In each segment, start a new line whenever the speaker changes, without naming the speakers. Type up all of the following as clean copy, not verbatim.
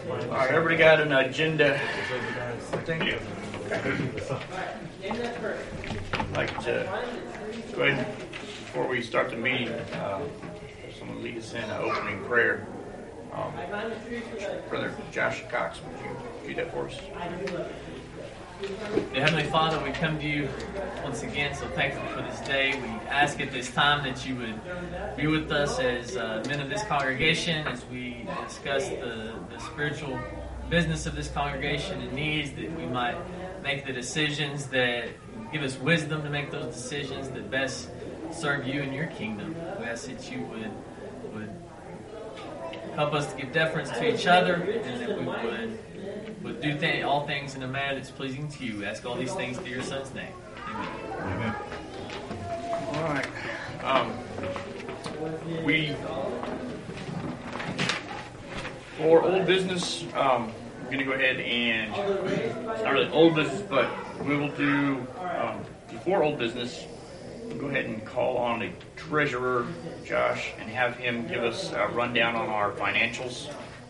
All right, everybody got an agenda? Thank you. I'd like to go ahead, before we start the meeting, someone lead us in an opening prayer. Brother Josh Cox, would you do that for us?
Dear Heavenly Father, we come to you once again, so thankful for this day. We ask at this time that you would be with us as men of this congregation as we discuss the spiritual business of this congregation and needs, that we might make the decisions that give us wisdom to make those decisions that best serve you and your kingdom. We ask that you would help us to give deference to each other, and that we would do all things in a manner that's pleasing to you. We ask all these things through your Son's name. Amen.
All right. For old business, I'm going to go ahead and, it's not really old business, but we will do, before old business, we'll go ahead and call on the treasurer, Josh, and have him give us a rundown on our financials,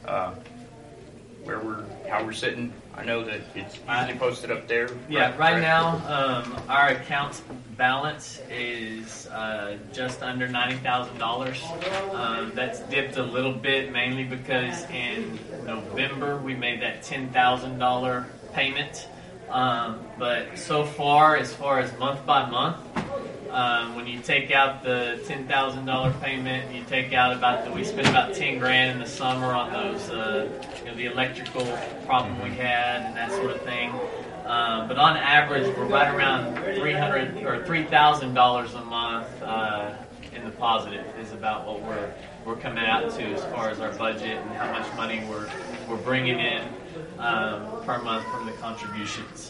how we're sitting. I know that it's usually posted up there.
Yeah, right now, our account balance is just under $90,000. That's dipped a little bit, mainly because in November we made that $10,000 payment. But so far as month by month, when you take out the $10,000 payment, you take out we spent about $10,000 in the summer on those, the electrical problem we had and that sort of thing. But on average, we're right around $300 or $3,000 a month in the positive is about what we're coming out to as far as our budget and how much money we're bringing in per month from the contributions.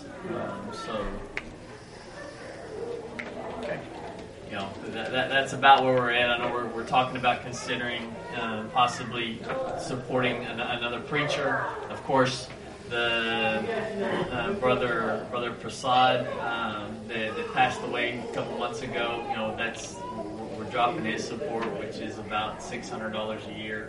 That's about where we're at. I know we're talking about considering possibly supporting another preacher. Of course, the brother Prasad that passed away a couple months ago. We're dropping his support, which is about $600 a year,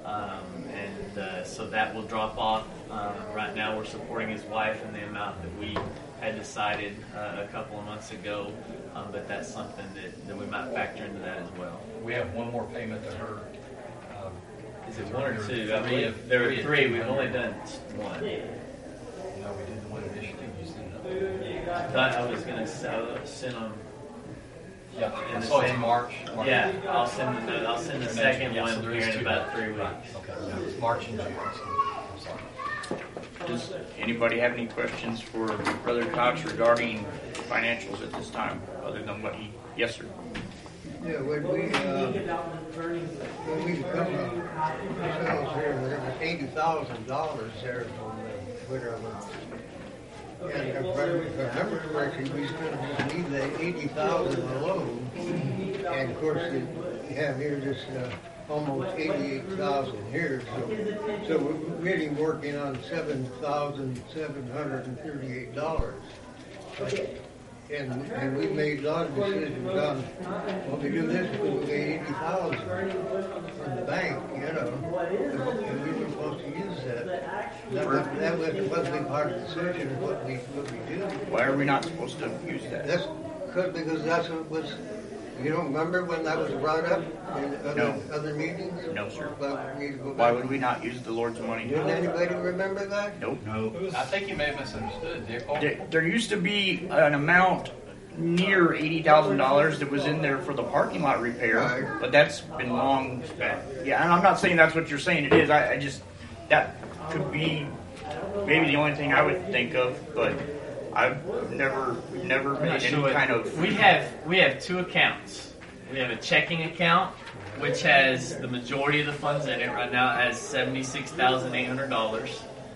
so that will drop off. Right now, we're supporting his wife in the amount that we had decided a couple of months ago, but that's something that we might factor into that as well.
We have one more payment to her.
Is it one or two? I mean, there were three. We've only done one.
No, we did the one initiative. You sent it.
I thought I was going to send them.
Yeah, I saw it in March.
Yeah, I'll send the second one here in about 3 weeks.
Okay, yeah, it's March and June. So I'm sorry.
Does anybody have any questions for Brother Cox regarding financials at this time, other than what he... Yes, sir.
Yeah, when we become ourselves here, there was $80,000 there from whatever. And if I remember correctly, we still just need the $80,000 alone. And of course, you have here just almost $88,000 here. So we're really working on $7,738. And we made a lot of decisions on, well, we do this because we get $80,000 from the bank, and we were supposed to use that. That wasn't part of the decision of what we do.
Why are we not supposed to use that?
Because that's what was. You don't remember when that was brought up in other meetings?
No, sir.
Why
would we not use the Lord's money?
Didn't anybody remember that?
Nope. No.
I think you may have misunderstood.
There used to be an amount near $80,000 that was in there for the parking lot repair, right. But that's been long spent. Yeah, and I'm not saying that's what you're saying it is. I just, that could be maybe the only thing I would think of, but I've never made any kind of...
We have two accounts. We have a checking account, which has the majority of the funds in it. Right now, it has $76,800.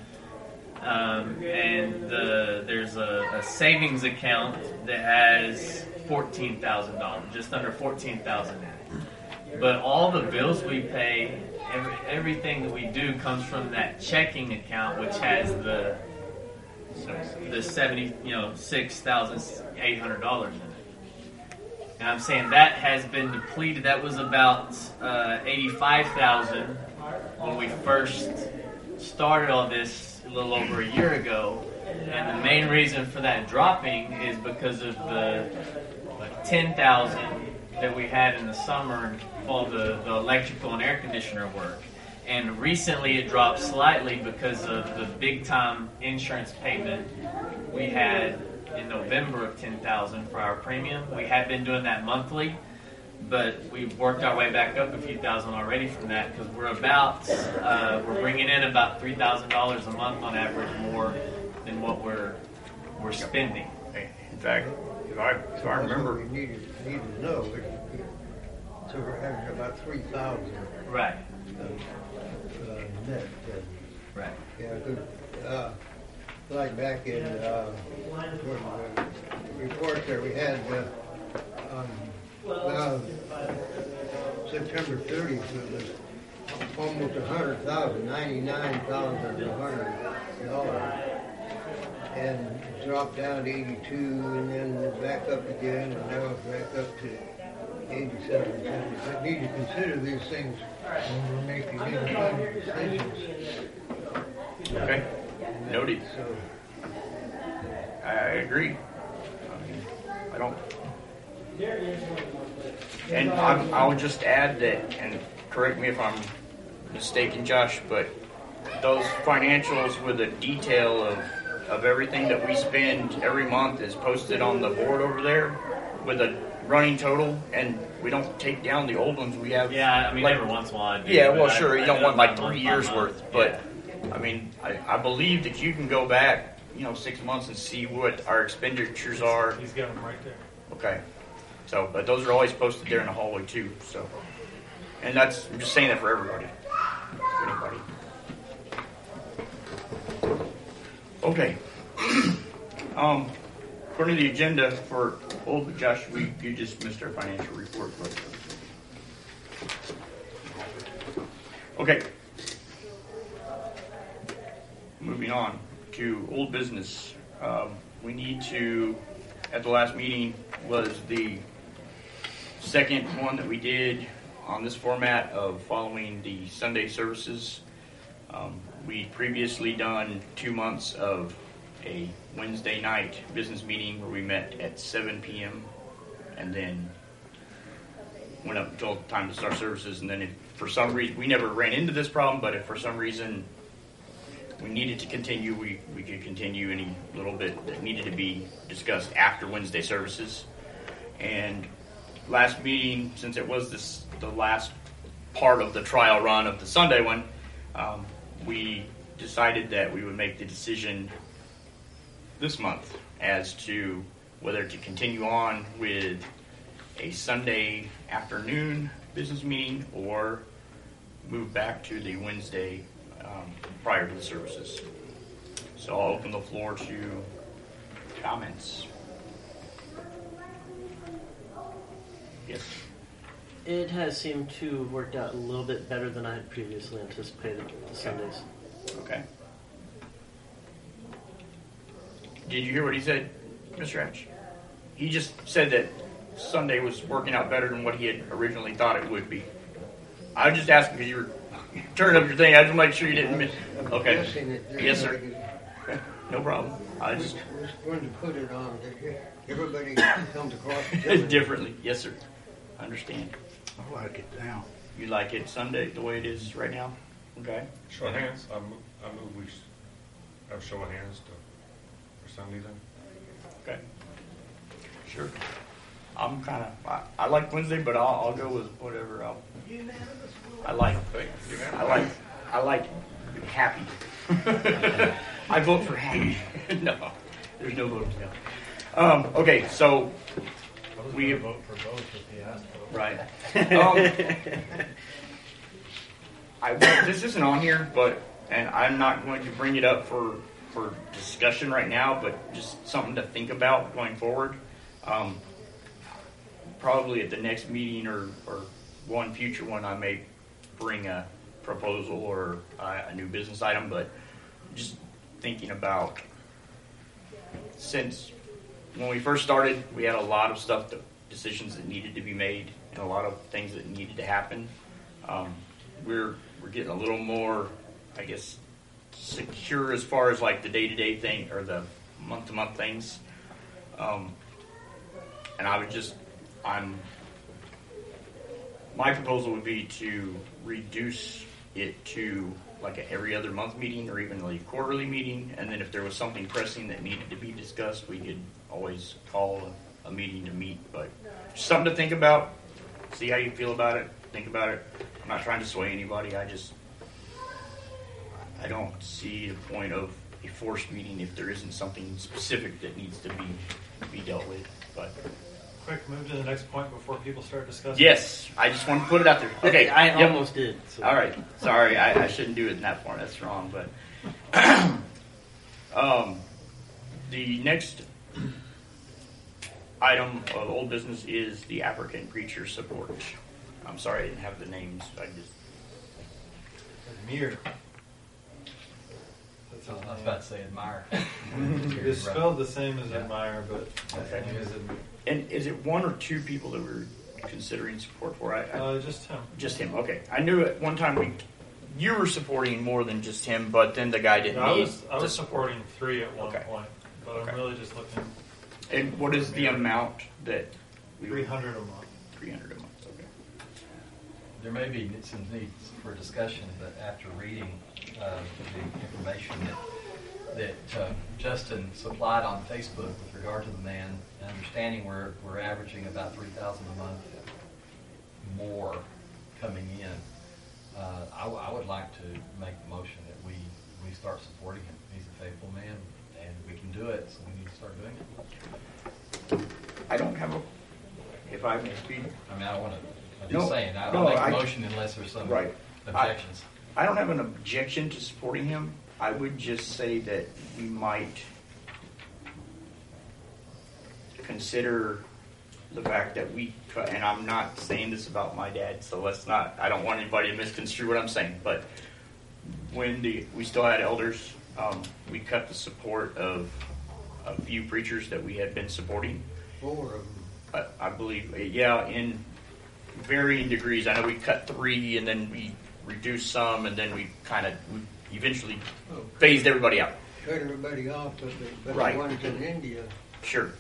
And there's a savings account that has $14,000, just under $14,000 in it. But all the bills we pay, everything that we do comes from that checking account, which has the $76,800 in it. And I'm saying that has been depleted. That was about $85,000 when we first started all this a little over a year ago, and the main reason for that dropping is because of the 10,000 that we had in the summer for the electrical and air conditioner work. And recently it dropped slightly because of the big time insurance payment we had in November of 10,000 for our premium. We had been doing that monthly, but we've worked our way back up a few thousand already from that, because we're bringing in about $3,000 a month on average more than what we're spending.
In fact, if I remember,
we need to know. So we're having about 3,000
Right.
net.
Right.
Yeah, good. Like back in the report there, we had September 30th, it was almost 100,000, $99,100, and it dropped down to 82, and then back up again, and now it's back up to 87. We need to consider these things when we're making independent decisions.
okay, noted.
So,
I agree. I don't. And I'll just add that, and correct me if I'm mistaken, Josh, but those financials with a detail of everything that we spend every month is posted on the board over there with a running total, and we don't take down the old ones. We have,
Yeah, I mean,
like,
every once in a while I do.
yeah,
but
well, sure, you don't
know
want like
month
3
by
years
month.
worth, but I mean, I believe that you can go back, 6 months and see what our expenditures are.
He's got them right there.
Okay. So, but those are always posted there in the hallway too. So, and I'm just saying that for everybody, anybody. Okay. According to the agenda for old Josh, you just missed our financial report. But. Okay. Moving on to old business. We need to, at the last meeting, was the second one that we did on this format of following the Sunday services. We'd previously done 2 months of a Wednesday night business meeting where we met at 7 p.m. and then went up until time to start services. And then if for some reason, we never ran into this problem, but if for some reason we needed to continue, we could continue any little bit that needed to be discussed after Wednesday services. And last meeting, since it was the last part of the trial run of the Sunday one, we decided that we would make the decision this month as to whether to continue on with a Sunday afternoon business meeting or move back to the Wednesday prior to the services. So I'll open the floor to comments. Yes.
It has seemed to have worked out a little bit better than I had previously anticipated, the Sundays.
Okay. Did you hear what he said, Mr. Hatch? He just said that Sunday was working out better than what he had originally thought it would be. I was just asking because you were turning up your thing. I just want to make sure you didn't miss. Okay. Yes, sir. No problem. I just
We're going to put it on. Everybody comes across
differently. Yes, sir. I understand.
I like it now.
You like it Sunday the way it is right now? Okay.
Show of hands. I move we have show of hands for Sunday then.
Okay. Sure. I'm kind of. I like Wednesday, but I'll go with whatever. I like happy. I vote for happy. No, there's no vote no. Okay, so we
vote for both if he asked for it.
right. This isn't on here, and I'm not going to bring it up for discussion right now, but just something to think about going forward. Probably at the next meeting or one future one, I may bring a proposal or a new business item, but just thinking about, since when we first started, we had a lot of decisions that needed to be made and a lot of things that needed to happen. We're getting a little more, I guess, secure as far as like the day-to-day thing or the month-to-month things. And my proposal would be to reduce it to like an every other month meeting or even like a quarterly meeting. And then if there was something pressing that needed to be discussed, we could always call a meeting to meet. But just something to think about. See how you feel about it. Think about it. I'm not trying to sway anybody. I don't see the point of a forced meeting if there isn't something specific that needs to be dealt with. But
quick, move to the next point before people start discussing.
yes, I just want to put it out there. Okay,
I
yep.
almost did. So.
All right, sorry, I shouldn't do it in that form. That's wrong. But the next item of old business is the African preacher support. I'm sorry I didn't have the names.
Mir.
I was about to say admire.
It's spelled the same as admire, but
Okay.
it is
And is it one or two people that we're considering support for?
just him.
Just him. Okay. I knew at one time you were supporting more than just him, but then the guy didn't
I
need
was
to support.
supporting 3 at one
Okay.
point, but
Okay.
I'm really just looking
And what is the amount that we
300 a month.
300 a month. Okay.
There may be some needs for discussion, but after reading the information that Justin supplied on Facebook with regard to the man, and understanding we're averaging about $3,000 a month more coming in, I would like to make the motion that we start supporting him. He's a faithful man, and we can do it, so we need to start doing it.
I don't have a. If I may speak.
I mean, I don't want to. I'm
No,
just saying. I'll
no,
make a
I-
motion unless there's some
Right.
objections.
I don't have an objection to supporting him. I would just say that we might consider the fact that and I'm not saying this about my dad, so I don't want anybody to misconstrue what I'm saying, but when we still had elders, we cut the support of a few preachers that we had been supporting.
4 of them.
I believe, in varying degrees. I know we cut 3 and then we reduced some, and then we eventually phased everybody out.
Cut everybody off, but
Right.
the ones in India.
Sure.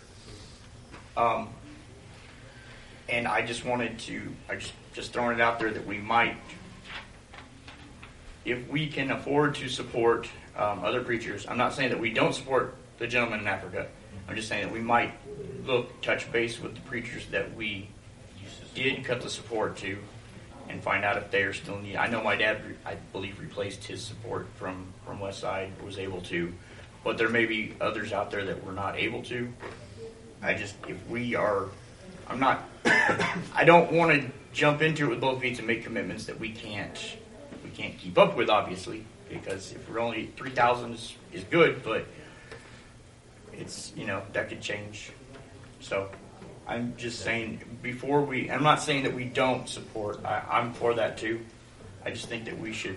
And I just wanted to, just throwing it out there that we might, if we can afford to support other preachers, I'm not saying that we don't support the gentleman in Africa. I'm just saying that we might touch base with the preachers that we did cut the support to and find out if they are still needed. I know my dad, I believe, replaced his support from Westside, was able to, but there may be others out there that were not able to. I don't want to jump into it with both feet and make commitments that we can't keep up with, obviously, because if we're only 3,000 is good, but it's, that could change. So I'm just saying I'm not saying that we don't support. I'm for that too. I just think that we should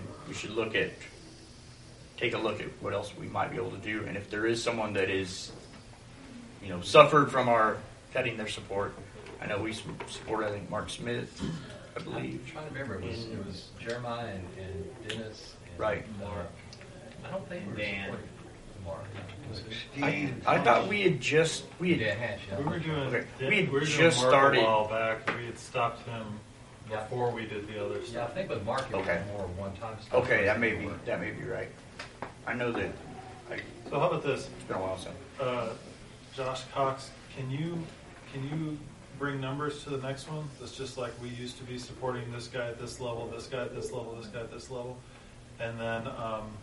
take a look at what else we might be able to do. And if there is someone that is, suffered from our cutting their support, I know we support, I think, Mark Smith, I believe.
I'm trying to remember. It was Jeremiah and Dennis and
Right.
Mark. I don't think we were
Dan.
supporting Mark. Was it?
I thought we had
Dan Hatch, yeah.
We were doing.
Okay.
We
We had
were doing
just
Mark
started-
a while back. We had stopped him
Yeah.
before we did the other
Yeah, I
stuff.
think with Mark it
Okay.
was more one-time stuff.
Okay, that may be right. I know that it's
So how about this?
been a while since.
Josh Cox, can you bring numbers to the next one? That's just like we used to be supporting this guy at this level, this guy at this level, this guy at this level, and then do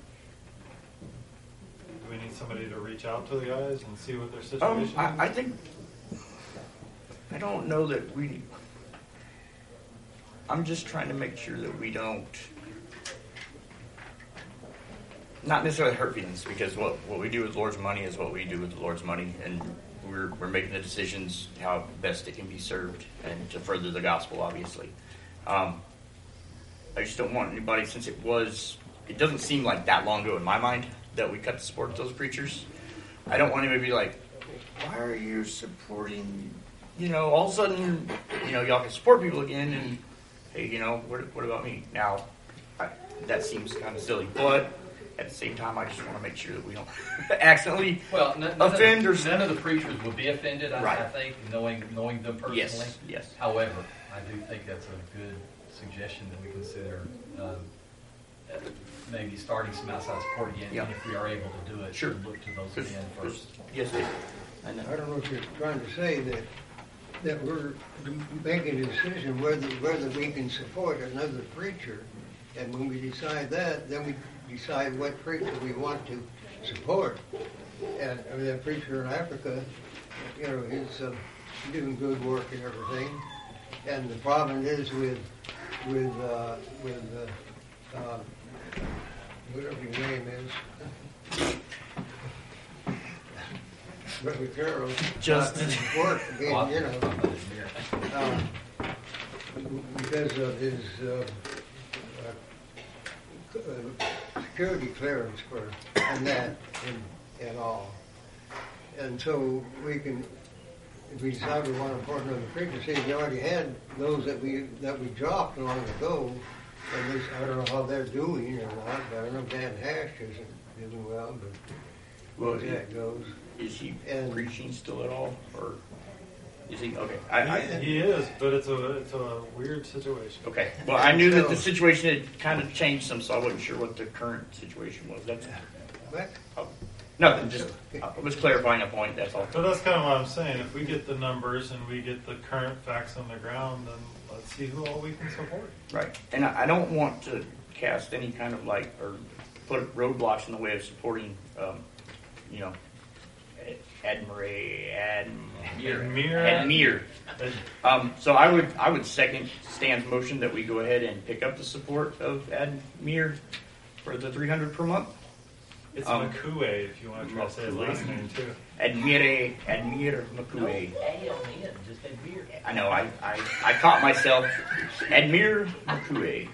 we need somebody to reach out to the guys and see what their situation is?
I think I don't know that I'm just trying to make sure that we don't, not necessarily hurt feelings, because what we do with the Lord's money is what we do with the Lord's money, and we're making the decisions how best it can be served and to further the gospel, obviously. I just don't want anybody, since it doesn't seem like that long ago in my mind that we cut the support of those preachers. I don't want anybody to be like, why are you supporting, all of a sudden, y'all can support people again, and hey, what about me? Now, that seems kind of silly, but at the same time, I just want to make sure that we don't accidentally
Well,
offend or
none of the preachers would be offended, I
Right.
think, knowing them personally.
Yes.
However, I do think that's a good suggestion that we consider maybe starting some outside support again,
Yeah.
and if we are able to do it,
Sure.
look to those men first.
Yes, Dave. I know.
I don't know if you're trying to say that we're making a decision whether we can support another preacher, and when we decide that, then we decide what preacher we want to support. And I mean, that preacher in Africa, you know, he's doing good work and everything. And the problem is with whatever his name is. Brother Carroll.
Justin.
Work again, you know,
know.
because of his security clearance and that and all. And so we can, if we decide we want to import another preacher, see, we already had those that we dropped long ago. And this, I don't know how they're doing or not, but I know Dan Hash isn't doing well, but
Well,
as that goes.
is he
And-
preaching still at all, or is he okay?
He is, but it's a weird situation.
Okay. Well, I knew that the situation had kind of changed some, so I wasn't sure what the current situation was. That's
But
nothing. Just I was clarifying a point. That's all.
But that's kind of what I'm saying. If we get the numbers and we get the current facts on the ground, then let's see who all we can support.
Right. And I don't want to cast any kind of like or put roadblocks in the way of supporting, you know, Admir. So I would second Stan's motion that we go ahead and pick up the support of Admir for the $300 per month.
It's Makue, if you want to try to say his last name too.
Admir Makue.
Just a beer.
I know. I caught myself. Admir Makue.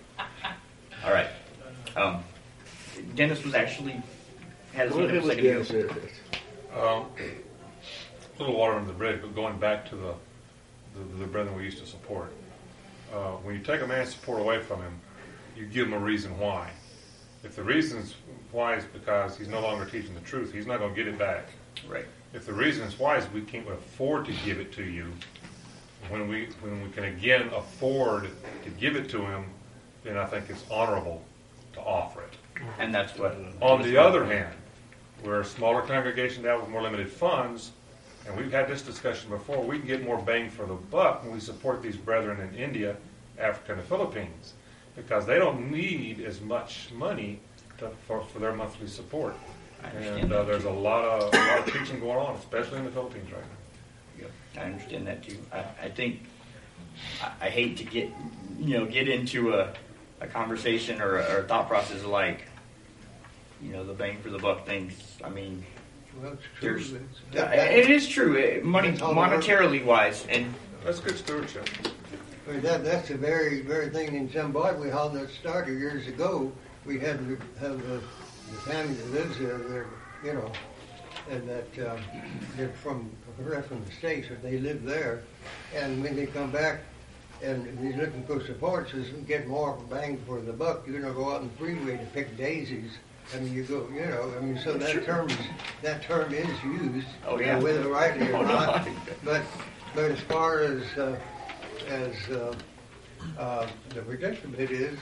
All right. Dennis was actually had his
What
hand up a
was
second ago.
Dennis here?
A little water under the bridge, but going back to the brethren we used to support. When you take a man's support away from him, you give him a reason why. If the reason why is because he's no longer teaching the truth, he's not going to get it back.
Right.
If the reason is why is we can't afford to give it to you, when we can again afford to give it to him, then I think it's honorable to offer it.
And that's what.
On the other hand, we're a smaller congregation now with more limited funds, and we've had this discussion before, we can get more bang for the buck when we support these brethren in India, Africa, and the Philippines, because they don't need as much money for their monthly support.
I understand
And
that.
there's a lot of teaching going on, especially in the Philippines right now.
Yep, I understand that too. I think I hate to get into a conversation or a thought process like, the bang for the buck things. I mean,
well, it's true.
there's
It's-
it is true, money
That's all the work.
monetarily wise, and
That's good stewardship.
I mean, that's the very thing in Zimbabwe, how that started years ago. We had to have the family that lives there, and that they're from the States, but they live there. And when they come back and they're looking for support, says, get more bang for the buck, you're going to go out on the freeway to pick daisies. I mean, so that term is used,
Oh, yeah.
whether rightly or
Oh, no,
not.
I-
But as far as the predicament is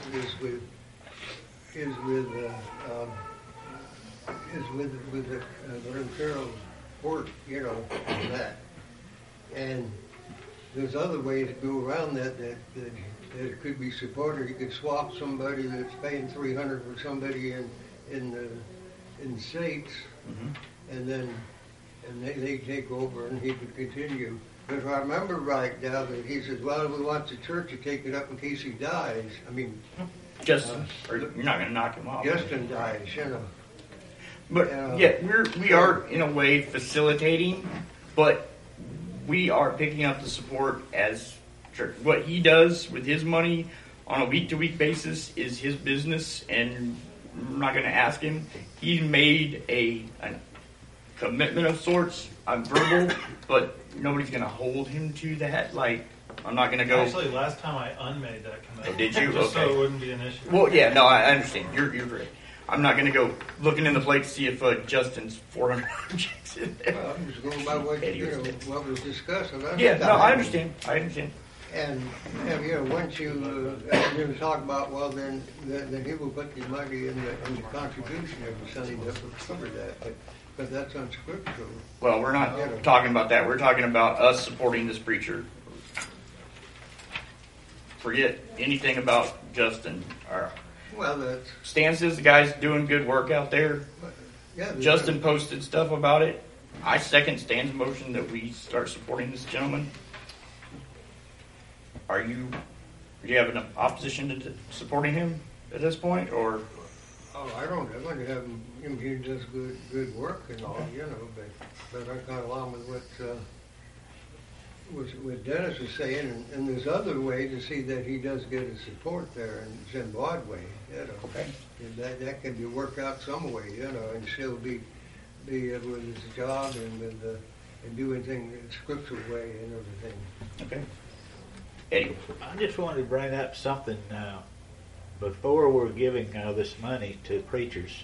with the Reverend Carroll's work, on that. And there's other ways to go around that it could be supported. You could swap somebody that's paying $300 for somebody in the States, and they take over and he could continue. But if I remember right now, that he says, well, we want the church to take it up in case he dies. I mean,
Justin, or you're not going to knock him off.
Justin dies,
But we are in a way facilitating, but we are picking up the support as church. What he does with his money on a week-to-week basis is his business, and I'm not going to ask him. He made a commitment of sorts. I'm verbal, but nobody's going to hold him to that. Like, I'm not going to go.
Actually, last time I unmade that commitment.
Oh, did you?
Just so
Okay.
it wouldn't be an issue.
Well, yeah, no, I understand. You're great. I'm not going to go looking in the plate to see if Justin's 400 checks in there.
Well, I'm just going by what,
Eddie was
what was discussed.
Yeah, no, I understand. I understand.
And once you talk about, well, then he will put the money in the contribution every Sunday that will cover that. But that's unscriptural.
Well, we're not talking about that. We're talking about us supporting this preacher. Forget anything about Justin.
Well, that's
Stan says the guy's doing good work out there.
yeah.
Justin posted stuff about it. I second Stan's motion that we start supporting this gentleman. Do you have an opposition to supporting him at this point, or?
Oh, I don't. I'm going to have him. He does good work and all, But I'm kind of along with what Dennis is saying, and there's other way to see that he does get his support there in Zimbabwe.
Okay.
And that can be worked out some way, and still be with his job and doing things in a scriptural way and everything.
Okay. Eddie.
I just wanted to bring up something before we're giving this money to preachers.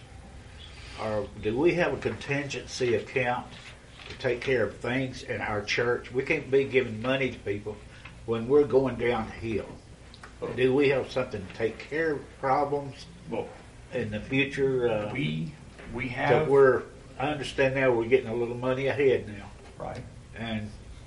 Do we have a contingency account to take care of things in our church? We can't be giving money to people when we're going downhill. Do we have something to take care of problems in the future?
We have.
I understand now we're getting a little money ahead now.
Right.
And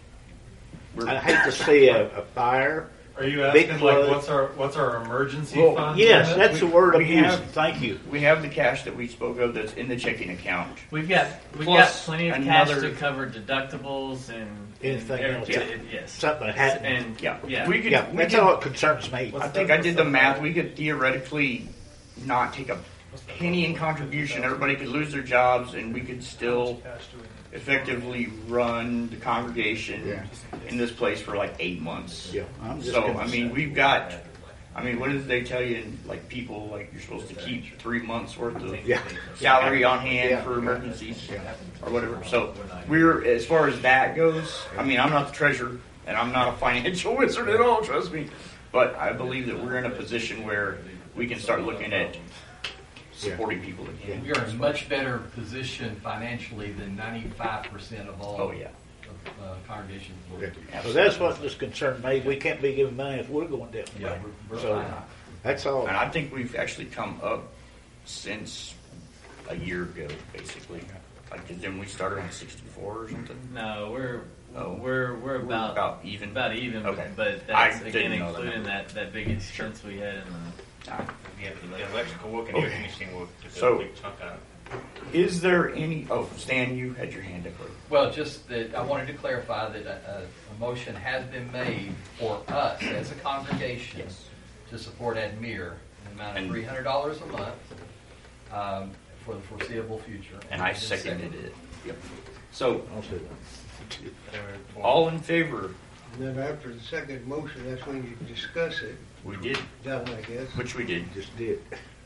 I hate to see a fire.
Are you
Big
asking like
flood.
what's our emergency
Well,
fund?
Yes, that's the word I'm
we
using.
have-
Thank you.
We have the cash that we spoke of that's in the checking account.
We've got
Plus
plenty of cash
another-
to cover deductibles and
Anything else.
everything. Yes.
Something happened.
And
Yeah.
we
We could.
Yeah,
we
that's
could-
all that concerns me.
I think I did the math. We could theoretically not take a penny in contribution. Everybody could lose their jobs, and we could still effectively run the congregation in this place for like 8 months.
Yeah, I'm just
So,
gonna
I mean,
say.
we've got. I mean, what did they tell you? In, like people, like you're supposed to keep 3 months worth of
Yeah.
salary on hand
Yeah.
for emergencies or whatever. So we're as far as that goes. I mean, I'm not the treasurer and I'm not a financial wizard at all. Trust me, but I believe that we're in a position where we can start looking at supporting people again.
We are in a much better position financially than 95% of all
Oh yeah.
congregations.
So that's what just concerned me. We can't be giving money if we're going down.
Yeah, we're
So
fine.
that's all.
And I think we've actually come up since a year ago, basically. Like, 'cause then we started on 64 or something.
No, we're
We're about even.
About even,
Okay.
but
I
that's
didn't
again
know that
including
number.
that big expense we had in
Yeah, the electrical work and air conditioning work took
So-
a big chunk out.
Is there any? Oh, Stan, you had your hand up.
Well, just that I wanted to clarify that a motion has been made for us as a congregation
Yes.
to support Admir in the amount of
And-
$300 a month for the foreseeable future.
And I seconded it. Yep. So,
I'll say that.
all in favor?
And then after the second motion, that's when you discuss it,
We did,
done, I guess.
which we did.
Just did.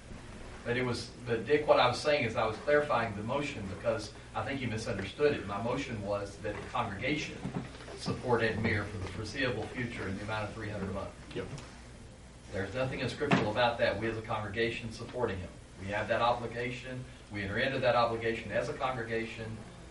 But Dick, what I was saying is I was clarifying the motion because I think you misunderstood it. My motion was that the congregation support Admir for the foreseeable future in the amount of $300 a month.
Yep.
There's nothing unscriptural about that. We as a congregation supporting him. We have that obligation. We enter into that obligation as a congregation.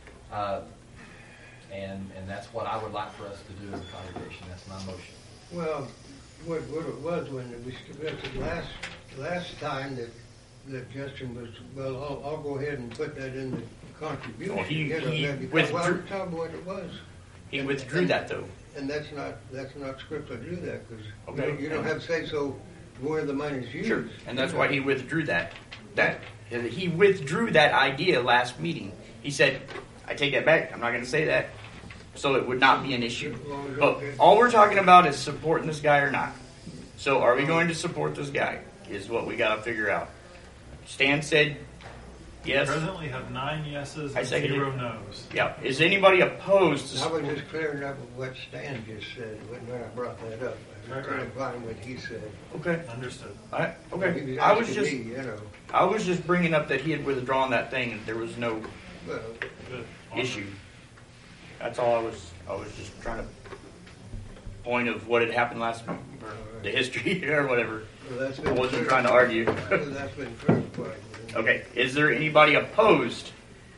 And that's what I would like for us to do as a congregation. That's my motion.
Well, what it was when we last time that Justin was, well, I'll go ahead and put that in the contribution.
Well, he
because,
withdrew-
well, I'm telling you what it was.
He withdrew that though.
And that's not scriptural to do that because
Okay.
you don't have to say so where the money's used.
Sure. And that's why he withdrew that. He withdrew that idea last meeting. He said, I take that back. I'm not going to say that. So it would not be an issue. But all we're talking about is supporting this guy or not. So are we going to support this guy is what we got to figure out. Stan said yes.
Presently have 9 yeses
I
and
seconded
0
it.
no's.
Yeah. Is anybody opposed to
I was just clearing up what Stan just said when I brought that up. I was
Right.
clarifying what he said.
Okay.
Understood.
All right.
He
Okay.
was
I was
asking
just
me,
I was just bringing up that he had withdrawn that thing and there was no
well,
Good.
issue. That's all I was just trying to point of what had happened last month, or the history or whatever.
well, that's
I
been
wasn't
clear-
trying to argue.
Well, that's been clarified.
Okay, is there anybody opposed?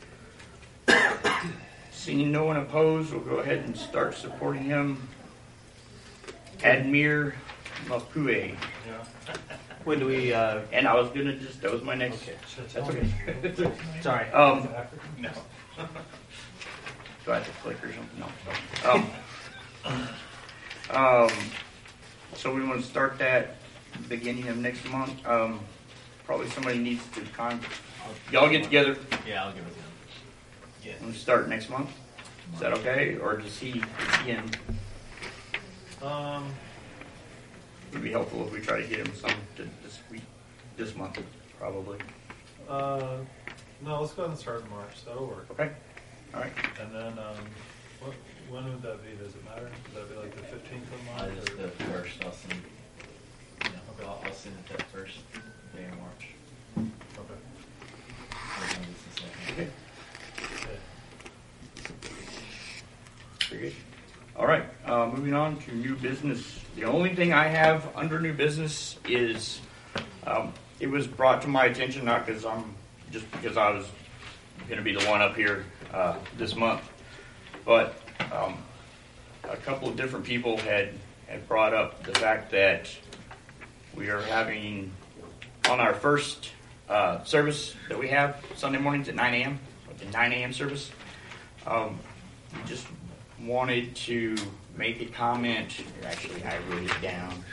Seeing no one opposed, we'll go ahead and start supporting him. Admir Mapue.
Yeah.
When do we?
And I was gonna that was my next.
Okay.
That's okay.
Sorry.
No.
Do I have to click or something? No. So we want to start that beginning of next month. Probably somebody needs to y'all get together
Yeah, I'll give it to him. Yeah.
and start next month. Is that okay? Or does he in? It'd be helpful if we try to get him some this month, probably.
No, let's go ahead and start in March. That'll work.
Okay. All right.
And then, when would that be? Does it matter? Would that be like the 15th of March?
Just
or-
the first. I'll send. I'll send it that first day of March.
Okay.
Okay.
Okay.
Very good. All right. Moving on to new business. The only thing I have under new business is it was brought to my attention not because because I was going to be the one up here this month, but a couple of different people had brought up the fact that we are having on our first service that we have Sunday mornings at 9 a.m. the 9 a.m. service. We just wanted to make a comment. Actually, I wrote it down.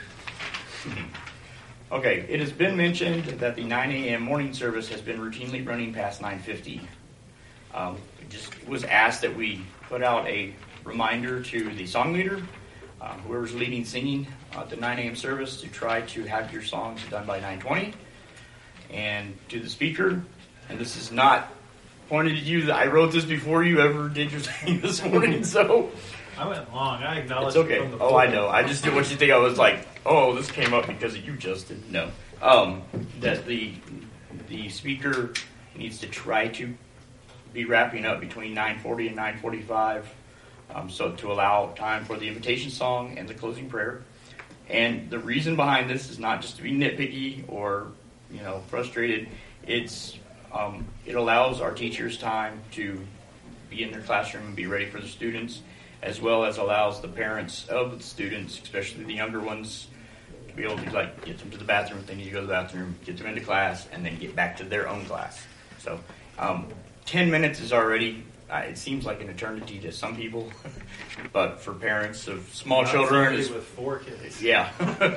Okay, it has been mentioned that the 9 a.m. morning service has been routinely running past 9:50. It just was asked that we put out a reminder to the song leader, whoever's leading singing at the 9 a.m. service, to try to have your songs done by 9:20, and to the speaker. And this is not pointed at you. That I wrote this before you ever did your thing this morning, so
I went long. I acknowledge
it's okay.
it from the
Oh, I
pulpit.
know. I just didn't want you to think I was like, oh, this came up because of you, Justin. No. That the speaker needs to try to be wrapping up between 9:40 and 9:45, so to allow time for the invitation song and the closing prayer. And the reason behind this is not just to be nitpicky or frustrated. It allows our teachers time to be in their classroom and be ready for the students, as well as allows the parents of the students, especially the younger ones, to be able to get them to the bathroom if they need to go to the bathroom, get them into class, and then get back to their own class. So 10 minutes is already, it seems like an eternity to some people, but for parents of small
Not
children,
somebody
it's
with 4 kids.
yeah.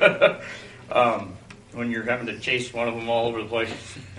When you're having to chase one of them all over the place,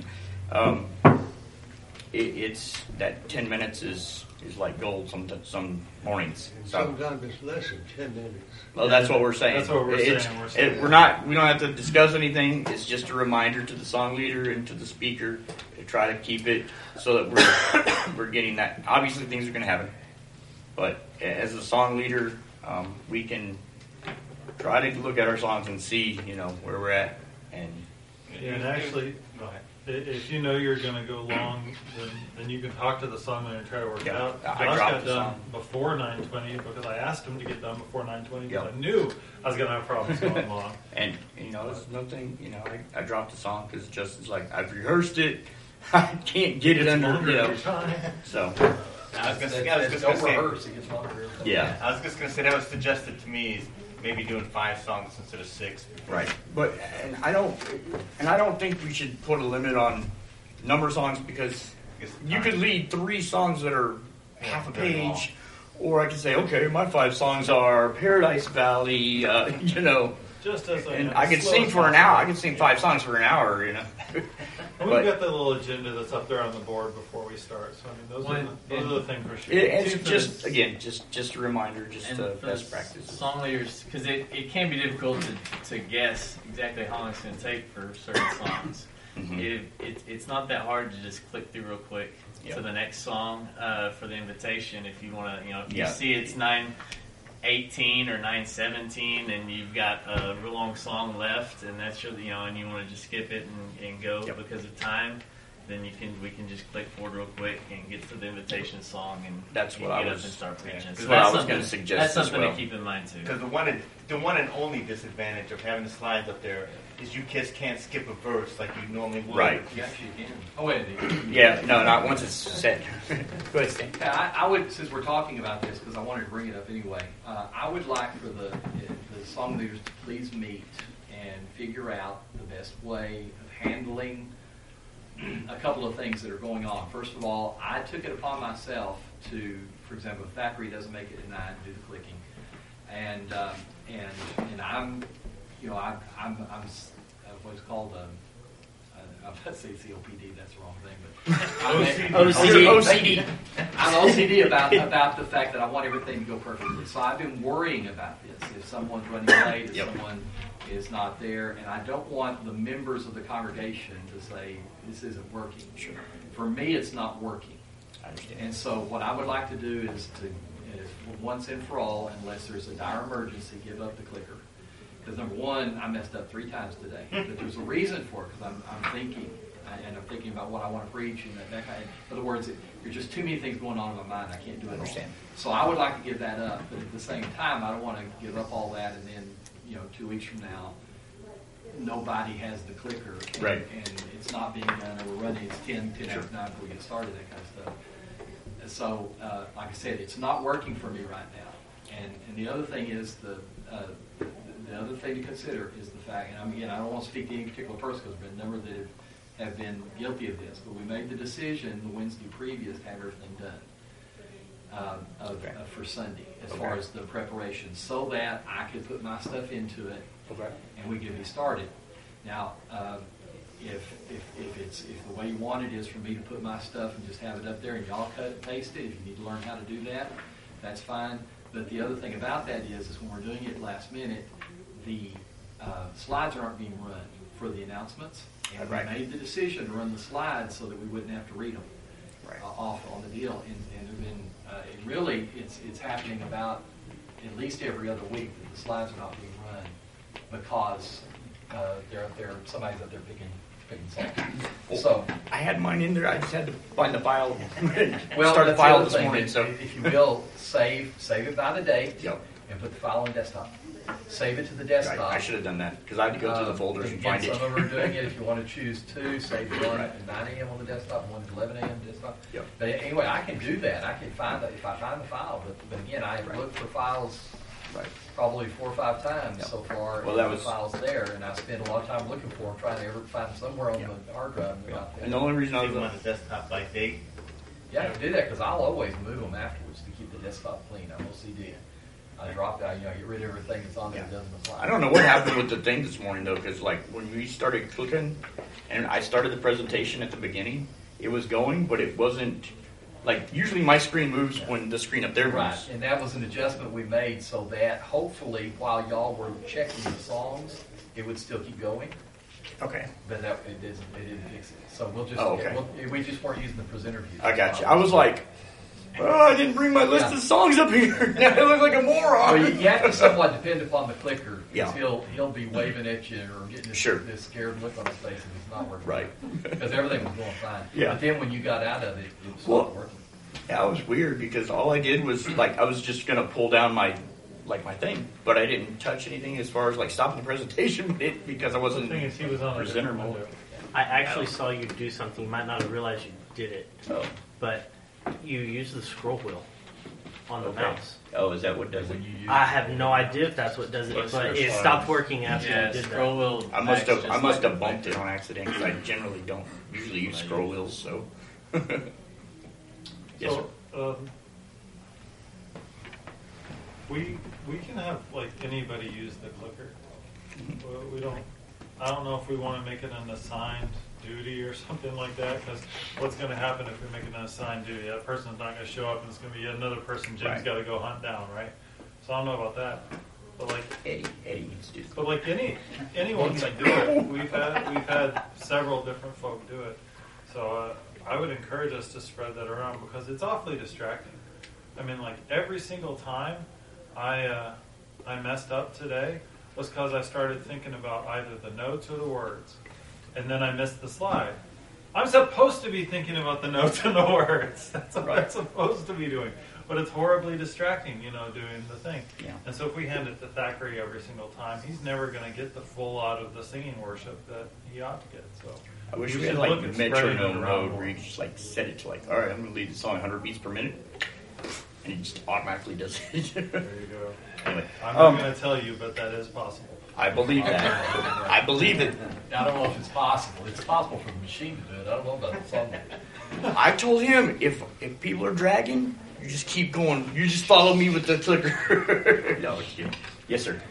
it's that 10 minutes is like gold some mornings. So,
Sometimes it's less than 10 minutes.
well, that's what we're saying.
That's what we're
It's-
saying. We're saying
we don't have to discuss anything. It's just a reminder to the song leader and to the speaker to try to keep it so that we're getting that. Obviously, things are going to happen, but as a song leader, we can try to look at our songs and see where we're at. And
Yeah, and actually,
Go ahead.
if you know you're going to go long, then you can talk to the song leader and try to work it
Yeah,
out.
I
Josh
dropped
got
the
done
song.
before 9:20 because I asked him to get done before 9:20 because
Yep.
I knew I was going to have problems going long.
And it's nothing. I dropped the song because Justin's like, I've rehearsed it. I can't get it under.
Longer every time.
So
I was just
Don't
gonna say.
rehearse, it gets longer.
yeah,
I was just gonna say that was suggested to me is maybe doing 5 songs instead of 6.
right. But I don't think we should put a limit on number of songs because you could lead 3 songs that are half a
very long.
page, or I could say, okay, my 5 songs are Paradise Valley.
Just as
And I could sing for an hour. I could sing 5 songs for an hour.
And
But-
we've got the little agenda that's up there on the board before we start. So those are the things we're shooting.
It's just a reminder, just
And for
best
the
practices.
Song leaders, because it can be difficult to guess exactly how long it's going to take for certain songs.
Mhm.
It's not that hard to just click through real quick
Yep.
to the next song for the invitation. If you want to, if you
Yeah.
see it's 9:18 or 9:17, and you've got a real long song left, and that's your, and you want to just skip it and go
Yep.
because of time. then we can just click forward real quick and get to the invitation song, and
That's
you
what
can
I
get
was-
up and start preaching.
yeah,
So
what I
that's
was
something-
gonna suggest
That's
as
something
well.
to keep in mind too.
Because the one and only disadvantage of having the slides up there is you kids can't skip a verse like you normally would.
Right.
Yes, you can. Oh, wait.
Yeah, no, not once it's set. Go ahead, Stan.
Yeah, I would, since we're talking about this, because I wanted to bring it up anyway, I would like for the song leaders to please meet and figure out the best way of handling a couple of things that are going on. First of all, I took it upon myself to, for example, if Thackeray doesn't make it at 9, do the clicking, and I'm, you know, I'm what's called I'm about to say COPD. That's the wrong thing, but
OCD.
I'm OCD about the fact that I want everything to go perfectly. So I've been worrying about this. If someone's running late, if someone is not there, and I don't want the members of the congregation to say this isn't working.
Sure.
For me, it's not working.
I understand.
And so what I would like to do is once and for all, unless there's a dire emergency, give up the clicker. Because number one, I messed up 3 times today. But there's a reason for it, because I'm thinking, and I'm thinking about what I want to preach, and that kind of, in other words, there's just too many things going on in my mind. I can't do it all.
Understand.
So I would like to give that up, but at the same time, I don't want to give up all that, and then 2 weeks from now, nobody has the clicker, and it's not being done, or we're running, it's 10 after 9 before we get started, that kind of stuff. And so, like I said, it's not working for me right now. And the other thing is the other thing to consider is the fact, and again, I don't want to speak to any particular person because there have been a number that have been guilty of this, but we made the decision the Wednesday previous to have everything done for Sunday as far as the preparation, so that I could put my stuff into it and we could be started. Now, if the way you want it is for me to put my stuff and just have it up there and y'all cut and paste it, if you need to learn how to do that, that's fine. But the other thing about that is when we're doing it last minute, the slides aren't being run for the announcements. And we made the decision to run the slides so that we wouldn't have to read them off on the deal. And it's happening about at least every other week that the slides are not being run because somebody's up there picking songs. So
I had mine in there. I just had to find the file.
well,
start the
that's
file
other
this
thing.
morning. So
if you will, save it by the date
Yep.
and put the file on desktop. Save it to the desktop.
I should have done that because I had to go through the folders and find it.
Some of them are doing it. If you want to choose 2, save one at 9 a.m. on the desktop, one at 11 a.m. desktop.
Yep.
But anyway, I can do that. I can find it if I find the file. But again, I looked for files probably 4 or 5 times so far.
Well, that was
the files there, and I spent a lot of time looking for them, trying to find them somewhere on the hard drive.
And the only reason I
Leave them
was
on the desktop by date.
Yeah, I do that because I'll always move them afterwards to keep the desktop clean. I'm OCD. I drop it, get rid of everything that's on there that doesn't apply.
I don't know what happened with the thing this morning though, because like when we started clicking, and I started the presentation at the beginning, it was going, but it wasn't. Like usually my screen moves when the screen up there moves.
Right, and that was an adjustment we made so that hopefully while y'all were checking the songs, it would still keep going.
Okay.
But it didn't fix it. So we'll just we just weren't using the presenter view.
I got you. I was like, oh, I didn't bring my list of songs up here. I look like a moron.
Well, you have to somewhat depend upon the clicker.
Yeah.
He'll be waving at you or getting this scared look on his face if it's not working.
Right.
Because everything was going fine.
Yeah.
But then when you got out of it, it was not working.
Yeah, it was weird because all I did was like I was just gonna pull down my thing, but I didn't touch anything as far as like stopping the presentation because I wasn't
The thing is, he was on a
presenter
different
mode.
window.
I actually saw you do something. You might not have realized you did it,
Oh.
but you use the scroll wheel on the mouse.
Oh, is that what does it?
I have no idea if that's what does it, but it stopped working after you did
scroll
that.
wheel.
I must have bumped it on accident because I generally don't usually use scroll wheels. So. Yes, sir.
So, we can have like anybody use the clicker. We don't. I don't know if we want to make it an assigned duty or something like that. Because what's going to happen if we make it an assigned duty? That person's not going to show up, and it's going to be another person Jim's got to go hunt down, right? So I don't know about that. But like
Eddie needs to do it.
But like anyone can do it. We've had several different folk do it. So I would encourage us to spread that around because it's awfully distracting. I mean, like every single time I messed up today was because I started thinking about either the notes or the words, and then I missed the slide. I'm supposed to be thinking about the notes and the words. That's what I'm supposed to be doing. But it's horribly distracting, doing the thing.
Yeah.
And so if we hand it to Thackeray every single time, he's never going to get the full out of the singing worship that he ought to get. So
I wish we
should
had like
look at spreading it
metronome
around
mode
more.
where you just like set it to like, all right, I'm going to lead the song 100 beats per minute, and it just automatically does it.
There you go.
Anyway,
I'm not going to tell you, but that is possible.
I believe that. I believe it.
I don't know if it's possible. It's possible for the machine to do it. I don't know about the song.
I told him if people are dragging, you just keep going. You just follow me with the clicker. No, it's kidding. Yes, sir.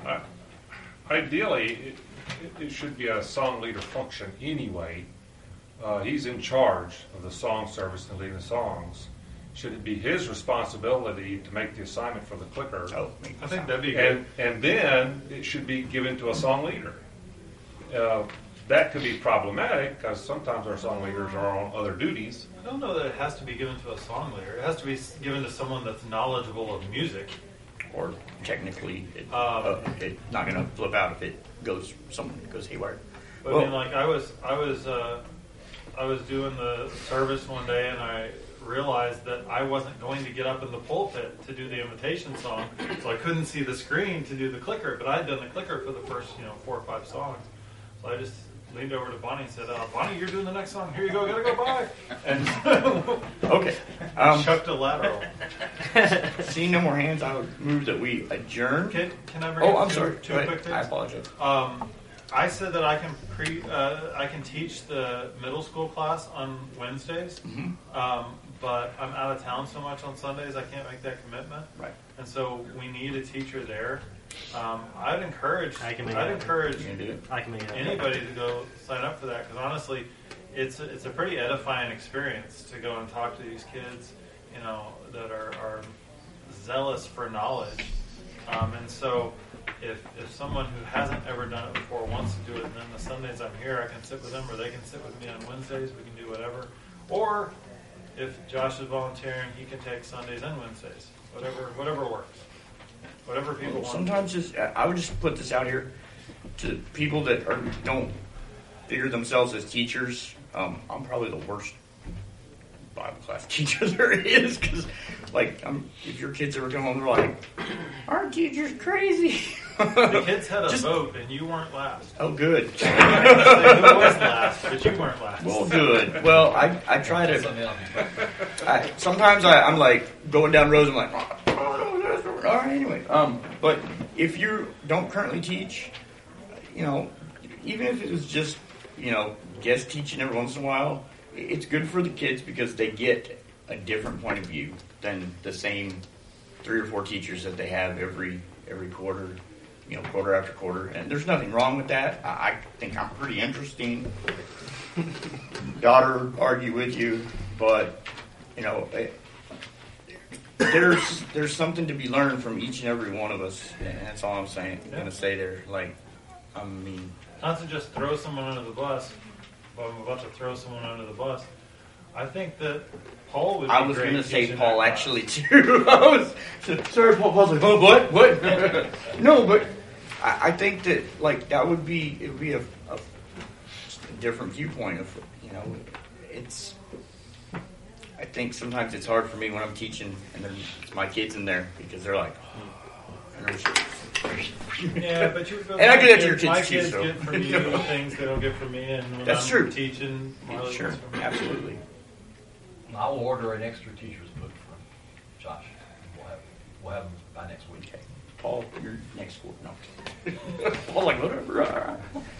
Ideally, it should be a song leader function anyway. He's in charge of the song service and leading the songs. Should it be his responsibility to make the assignment for the clicker?
Oh,
I think that'd be good.
And then it should be given to a song leader. That could be problematic because sometimes our song leaders are on other duties.
I don't know that it has to be given to a song leader. It has to be given to someone that's knowledgeable of music.
Or technically, it's not going to flip out if someone goes haywire.
But I mean, like I was doing the service one day, and I realized that I wasn't going to get up in the pulpit to do the invitation song, so I couldn't see the screen to do the clicker. But I had done the clicker for the first 4 or 5 songs, so I just leaned over to Bonnie and said, "Bonnie, you're doing the next song. Here you go. Gotta go. Bye." And
Okay.
chucked a lateral.
Seeing no more hands, I would move that we adjourn.
Can I bring
Oh,
up
I'm sorry.
two
Go ahead.
quick things?
I apologize.
I said that I can teach the middle school class on Wednesdays, but I'm out of town so much on Sundays I can't make that commitment.
Right.
And so we need a teacher there. I'd encourage
I can make it
You can do it.
I can make it.
anybody to go sign up for that, because honestly, it's a pretty edifying experience to go and talk to these kids, that are zealous for knowledge, and so. If someone who hasn't ever done it before wants to do it, and then the Sundays I'm here, I can sit with them, or they can sit with me on Wednesdays. We can do whatever. Or if Josh is volunteering, he can take Sundays and Wednesdays. Whatever works. Whatever people want.
Sometimes I would just put this out here to people that don't figure themselves as teachers. I'm probably the worst Bible class teacher there is, because if your kids ever come home, they're like, our teacher's crazy.
The kids had a vote, and you weren't last.
Oh, good.
I don't say who was last, but you weren't last.
Well, good. Well, I try to. Sometimes I'm like going down rows. I'm like, all right, anyway. But if you don't currently teach, even if it was just guest teaching every once in a while, it's good for the kids because they get a different point of view than the same 3 or 4 teachers that they have every quarter, quarter after quarter. And there's nothing wrong with that. I think I'm pretty interesting. Daughter argue with you, but there's something to be learned from each and every one of us, and that's all I'm saying. I'm gonna say there.
Not to just throw someone under the bus, but I'm about to throw someone under the bus. I think that Paul would be
I was
great
going to say
teaching
Paul
that
actually too. Sorry, Paul's like, oh, what? No, but I think that that would be a different viewpoint of it's. I think sometimes it's hard for me when I'm teaching and it's my kids in there because they're like,
Yeah, but
and I do that to your kids
my
too.
kids
So.
get from you things they don't get from me, and when
That's
I'm
true.
teaching, Marley
Sure,
gets from me.
absolutely.
I will order an extra teacher's book from Josh. We'll have them by next week.
Okay. Paul, your next school. No. Paul, whatever.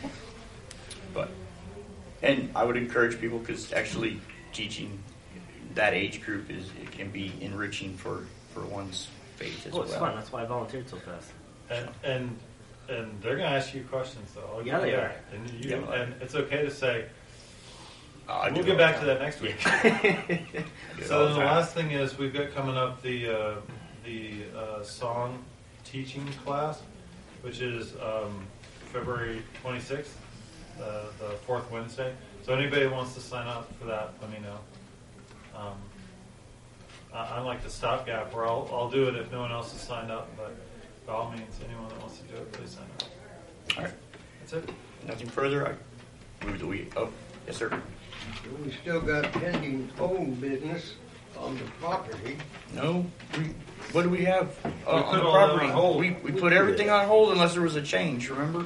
And I would encourage people because actually teaching that age group it can be enriching for one's faith as
Well, it's
well.
fun. That's why I volunteered so fast.
And they're going to ask you questions though. I'll
Yeah,
give
they
you
are.
that. And
Yeah.
and it's okay to say.
I do
We'll
it
get
all
back
the
to that next week.
I do it
So
all
then the
time.
last thing is we've got coming up the song teaching class, which is February 26th, the 4th Wednesday. So anybody who wants to sign up for that, let me know. I'm like the stopgap where I'll do it if no one else has signed up, but by all means, anyone that wants to do it, please sign up.
All right.
That's it.
Nothing further. I move the week. Oh, yes, sir.
We still got pending home business on the property.
No, what do we have on
put
the
all that
property?
on hold.
We put everything on hold unless there was a change. Remember?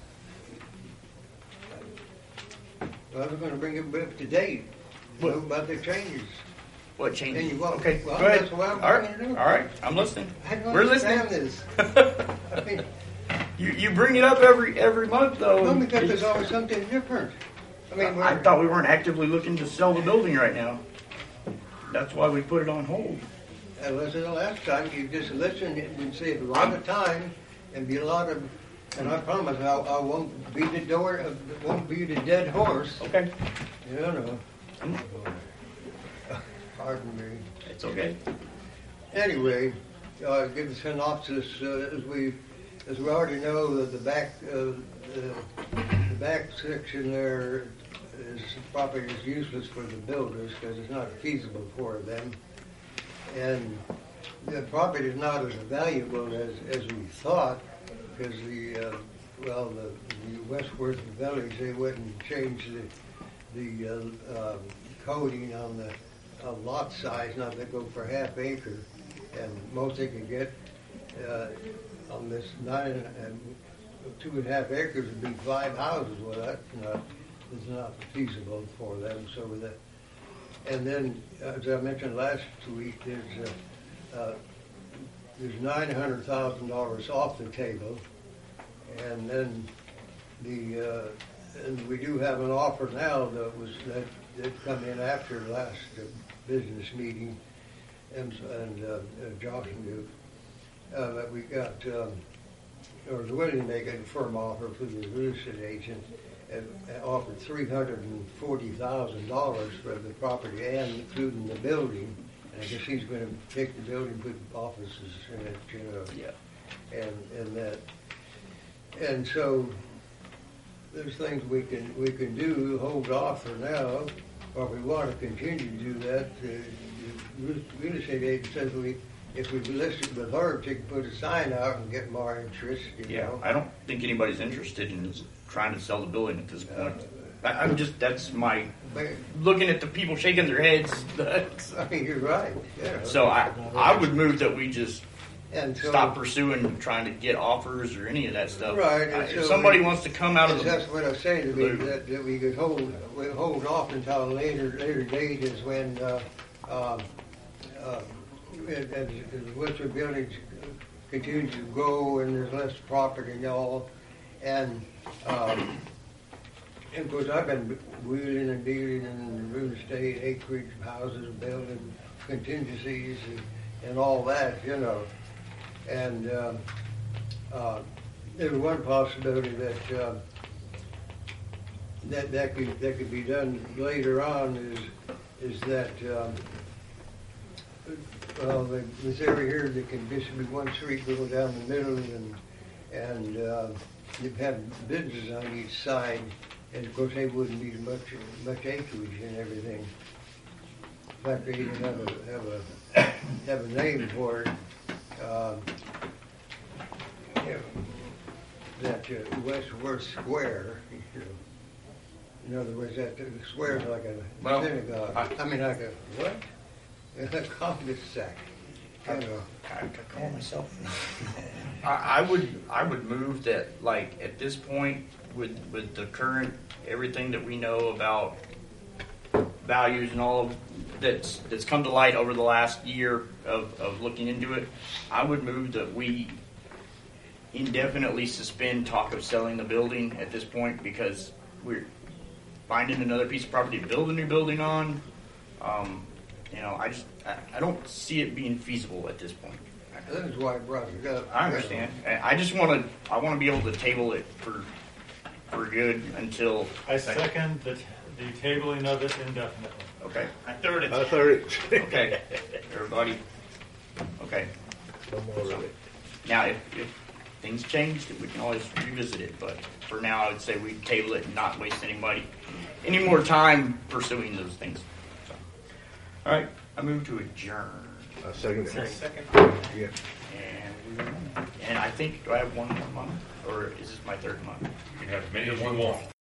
I was gonna bring it up to date,
What?
about the changes.
What change?
And you want-
Okay,
well,
go ahead.
that's what I'm
all
bringing it
right,
up.
all right. I'm listening.
I don't
We're
understand
listening.
this. I mean,
You bring it up every month though.
well,
and
because there's
it's-
always something different. I mean,
I thought we weren't actively looking to sell the building right now. That's why we put it on hold.
Unless the last time you just listened, it would save a lot of time and be a lot of, and I promise I won't beat the dead horse.
Okay,
You know. Pardon me.
it's okay.
Anyway, give a synopsis. As we already know, that the back section there is property is useless for the builders because it's not feasible for them, and the property is not as valuable as we thought because the Westworth Village, they wouldn't change the coding on the lot size, not to go for half acre, and most they could get on this 2.5 acres would be 5 houses. Well, that's not feasible for them. So and then as I mentioned last week, there's $900,000 off the table, and then and we do have an offer now that come in after last business meeting, and Josh knew that we got or was willing to make a firm offer for the real estate agent and offered $340,000 for the property and including the building. And I guess he's going to take the building, put offices in it,
Yeah.
and that. And so there's things we can do, hold off for now, or if we want to continue to do that, the real estate agent says if we list it with her, she can put a sign out and get more interest. You know?
I don't think anybody's interested in trying to sell the building at this point. I'm just, that's my, looking at the people shaking their heads.
I mean, you're right. Yeah.
So I would move that we just
And so,
stop pursuing trying to get offers or any of that stuff.
Right, and
If
so
somebody wants to come out of
that's
the,
what I was saying to me, that we could hold off until a later date is when as the Westwood Village continues to grow and there's less property and all, and of course I've been wheeling and dealing in real estate, acreage, houses, building contingencies and all that, and there's one possibility that could be done later on is that this area here that can just be one street going down the middle and you have businesses on each side, and of course they wouldn't need much acreage and everything. In fact, they even have a name for it. That Westworth Square. In other words, that the square is like a synagogue. I mean, like a what? A cul-de-sac.
I call myself. I would move that, like, at this point with the current everything that we know about values and all of that's come to light over the last year of looking into it, I would move that we indefinitely suspend talk of selling the building at this point because we're finding another piece of property to build a new building on. I don't see it being feasible at this point.
That is why I brought it up.
I understand. I just want to be able to table it for good until.
I second the tabling of it indefinitely.
Okay.
I third it.
Okay. Everybody. Okay.
No more of it.
Now, if things change, we can always revisit it. But for now, I would say we table it and not waste any more time pursuing those things. So. All right. I move to adjourn.
Second.
Second.
Yeah.
And I think, do I have one more month? Or is this my third month?
You have many as you want.